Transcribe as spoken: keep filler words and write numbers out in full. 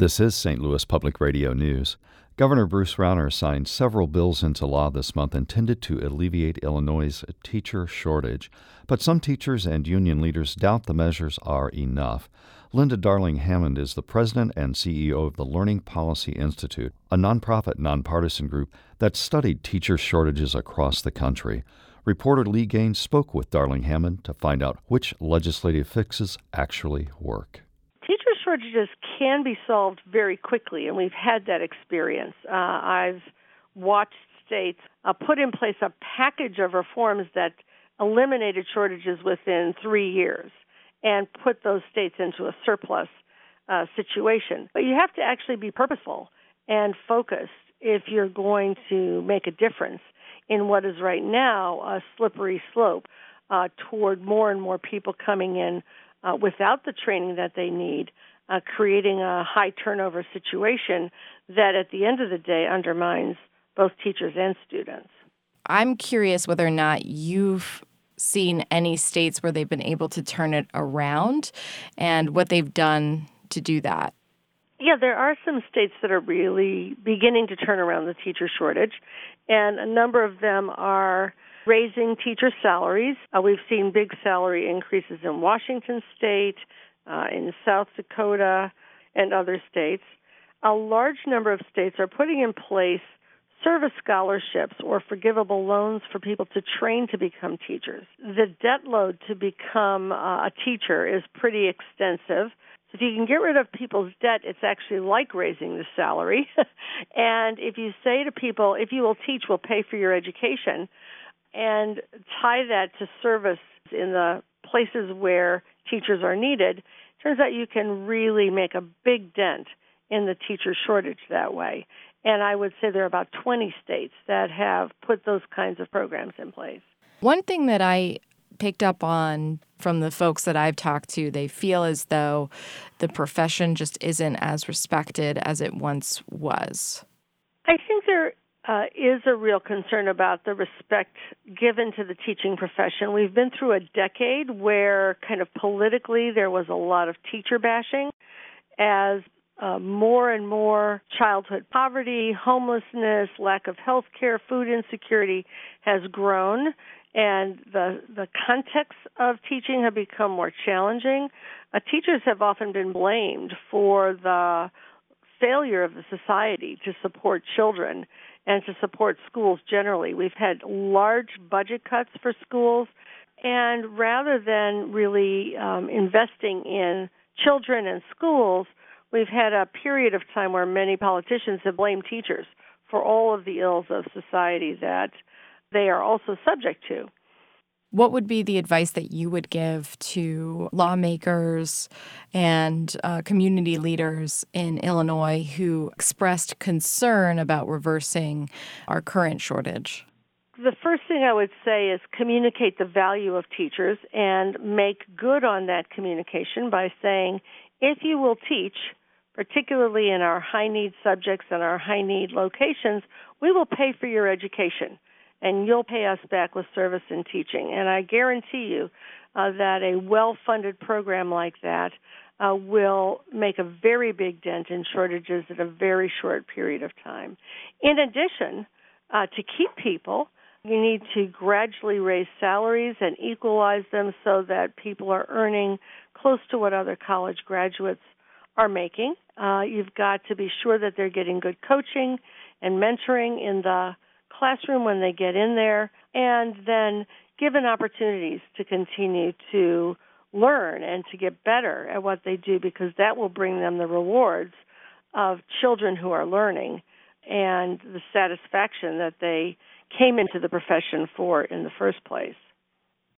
This is Saint Louis Public Radio News. Governor Bruce Rauner signed several bills into law this month intended to alleviate Illinois' teacher shortage. But some teachers and union leaders doubt the measures are enough. Linda Darling Hammond is the president and C E O of the Learning Policy Institute, a nonprofit, nonpartisan group that studied teacher shortages across the country. Reporter Lee Gaines spoke with Darling Hammond to find out which legislative fixes actually work. Teacher shortages can be solved very quickly, and we've had that experience. Uh, I've watched states uh, put in place a package of reforms that eliminated shortages within three years and put those states into a surplus uh, situation. But you have to actually be purposeful and focused if you're going to make a difference in what is right now a slippery slope uh, toward more and more people coming in uh, without the training that they need, uh, creating a high turnover situation that at the end of the day undermines both teachers and students. I'm curious whether or not you've seen any states where they've been able to turn it around and what they've done to do that. Yeah, there are some states that are really beginning to turn around the teacher shortage, and a number of them are raising teacher salaries. Uh, we've seen big salary increases in Washington State, uh, in South Dakota, and other states. A large number of states are putting in place service scholarships or forgivable loans for people to train to become teachers. The debt load to become uh, a teacher is pretty extensive. So if you can get rid of people's debt, it's actually like raising the salary. And if you say to people, if you will teach, we'll pay for your education, and tie that to service in the places where teachers are needed, turns out you can really make a big dent in the teacher shortage that way. And I would say there are about twenty states that have put those kinds of programs in place. One thing that I picked up on from the folks that I've talked to, they feel as though the profession just isn't as respected as it once was. I think there uh, is a real concern about the respect given to the teaching profession. We've been through a decade where kind of politically there was a lot of teacher bashing as Uh, more and more childhood poverty, homelessness, lack of health care, food insecurity has grown, and the the contexts of teaching have become more challenging. Uh, teachers have often been blamed for the failure of the society to support children and to support schools generally. We've had large budget cuts for schools, and rather than really um, investing in children and schools, we've had a period of time where many politicians have blamed teachers for all of the ills of society that they are also subject to. What would be the advice that you would give to lawmakers and uh, community leaders in Illinois who expressed concern about reversing our current shortage? The first thing I would say is communicate the value of teachers and make good on that communication by saying, if you will teach, particularly in our high-need subjects and our high-need locations, we will pay for your education, and you'll pay us back with service and teaching. And I guarantee you uh, that a well-funded program like that uh, will make a very big dent in shortages in a very short period of time. In addition, uh, to keep people, you need to gradually raise salaries and equalize them so that people are earning close to what other college graduates are making. Uh, you've got to be sure that they're getting good coaching and mentoring in the classroom when they get in there, and then given opportunities to continue to learn and to get better at what they do, because that will bring them the rewards of children who are learning and the satisfaction that they came into the profession for in the first place.